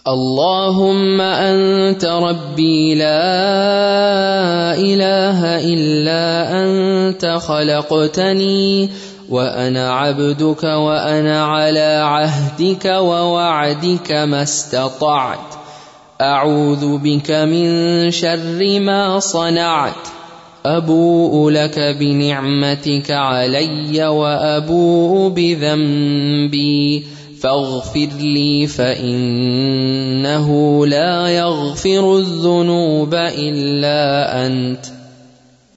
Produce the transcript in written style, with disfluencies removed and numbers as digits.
اللهم أنت ربي لا إله إلا أنت خلقتني وأنا عبدك وأنا على عهدك ووعدك ما استطعت أعوذ بك من شر ما صنعت أبوء لك بنعمتك علي وأبوء بذنبي فاغفر لي فإنه لا يغفر الذنوب إلا أنت